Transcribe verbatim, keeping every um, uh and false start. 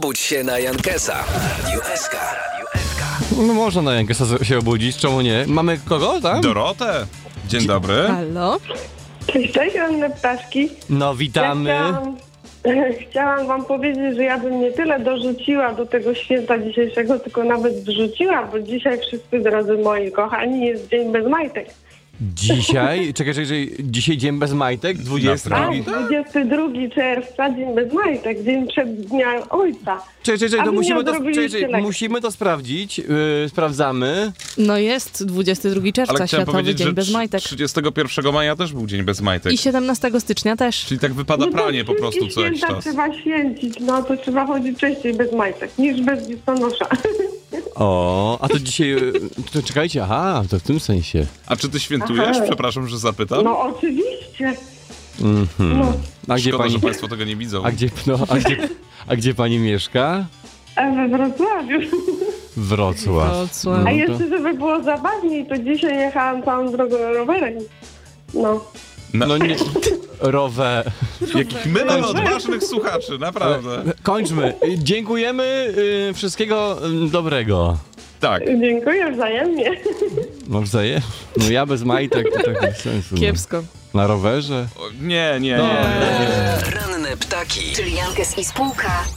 Obudź się na Jankesa w Radiu S K. No można na Jankesa się obudzić, czemu nie? Mamy kogo tam? Dorotę. Dzień dobry. Halo? Cześć, cześć, Anne Ptaszki. No witamy. Ja chciałam, chciałam wam powiedzieć, że ja bym nie tyle dorzuciła do tego święta dzisiejszego, tylko nawet wrzuciła, bo dzisiaj wszyscy, drodzy moi kochani, jest dzień bez majtek. Dzisiaj, czekaj, czekaj, czekaj, dzisiaj dzień bez majtek, dwudziesty drugi. Tak, dwudziestego drugiego czerwca, dzień bez majtek, dzień przed Dnia Ojca. Czekaj, czekaj, A to wy nie musimy to, odrobiliście czekaj, czekaj, lekcji. musimy to sprawdzić, yy, sprawdzamy. No jest dwudziestego drugiego czerwca, Ale chciałem Światowy powiedzieć, Dzień że bez majtek. trzydziestego pierwszego maja też był dzień bez majtek. I siedemnastego stycznia też. Czyli tak wypada No to pranie po prostu wszystkie co jakiś święta czas. trzeba święcić, no to trzeba chodzić częściej bez majtek, niż bez listonosza. O, a to dzisiaj, yy, to czekajcie, aha, to w tym sensie. A czy ty świętujesz? Aha. Przepraszam, że zapytam. No oczywiście. Mhm. No. A gdzie Szkoda, pani, że państwo tego nie widzą. a gdzie, no, a gdzie, a gdzie pani mieszka? A we Wrocławiu. Wrocław. Wrocław. A No to- jeszcze, żeby było zabawniej, to dzisiaj jechałam całą drogą rowerem. No. Na, No nie, rower. jakich my mamy odważnych słuchaczy, naprawdę. Kończmy. Dziękujemy, yy, wszystkiego yy, dobrego. Tak. Dziękuję wzajemnie. No wzajem. No ja bez majtek to tak bez sensu. No. Kiepsko. Na rowerze? O, nie, nie, No. nie. Ranne ptaki. Czyli Jankes i spółka.